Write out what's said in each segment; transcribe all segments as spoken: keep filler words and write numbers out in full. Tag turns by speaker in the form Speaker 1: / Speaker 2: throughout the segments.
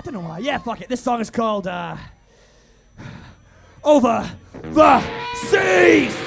Speaker 1: don't know why. Yeah, fuck it. This song is called uh, Over the Seas.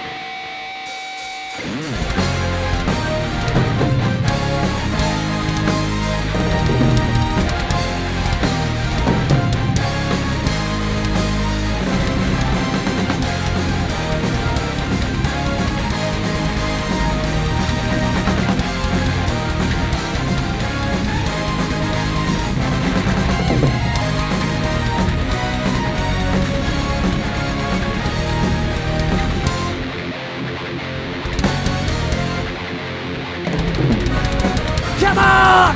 Speaker 1: Come on!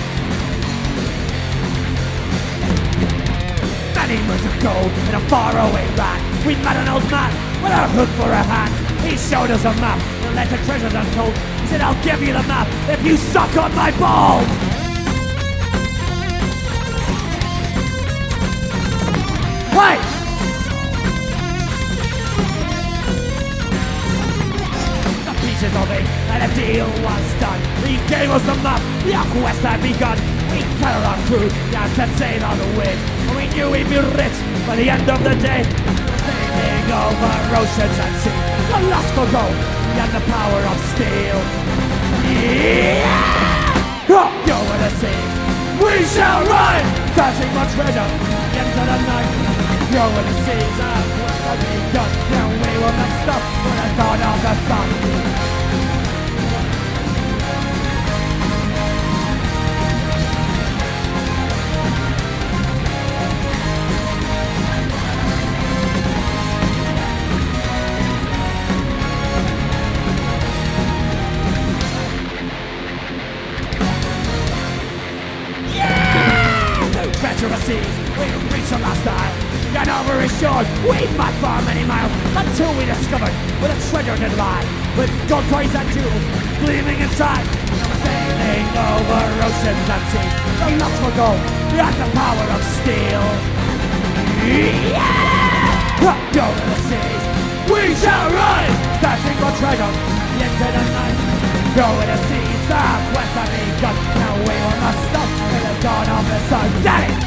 Speaker 1: Many moons ago, in a faraway land, we met an old man with a hook for a hand. He showed us a map and let the treasures untold. He said, I'll give you the map if you suck on my balls! Wait! Of it, and a deal was done. He gave us the map, the quest had begun. We carried our crew, now set sail on the wind. And we knew we'd be rich by the end of the day. Sailing over oceans and sea, the lust for gold and the power of steel. Yeah! Over the seas, we shall ride, searching for treasure into the night. Over the seas, our quest had begun. Now we will not stop for the dawn of the sun. Treacherous seas, we reached the last isle, and over his shores we marched for many miles, until we discovered where the treasure did lie, with gold coins and jewels gleaming inside. And we're sailing over oceans and seas, the lust for gold and the power of steel. Yeah! Over the seas, we shall ride, searching for treasure into the night. Over the seas, our quest has begun. Now we will not stop till the dawn of the sun. Daddy!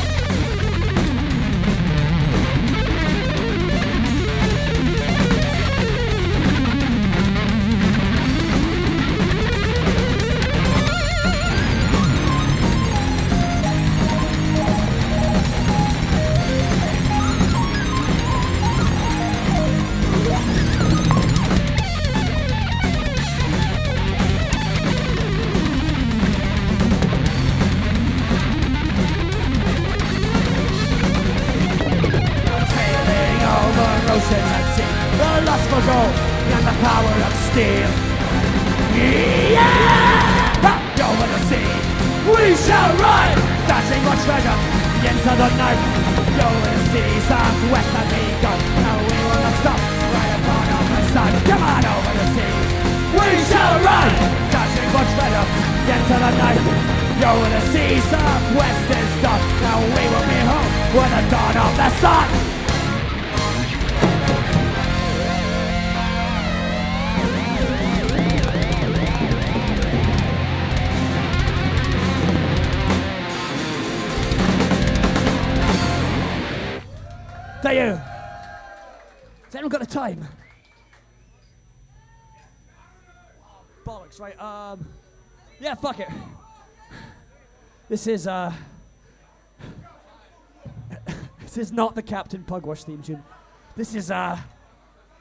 Speaker 1: The lust for gold and the power of steel. Yeah! Up over the seas, we shall ride, searching for treasure into the night. Over the seas, our quest has begun. Now we will not stop right upon the sun. Come on over the seas, we shall ride, searching for treasure into the night. Over the seas, our quest is done. Now we will be home with the dawn of the sun. Thank you. Has anyone got the time? Bollocks, right? Um, yeah, fuck it. This is uh, this is not the Captain Pugwash theme tune. This is uh.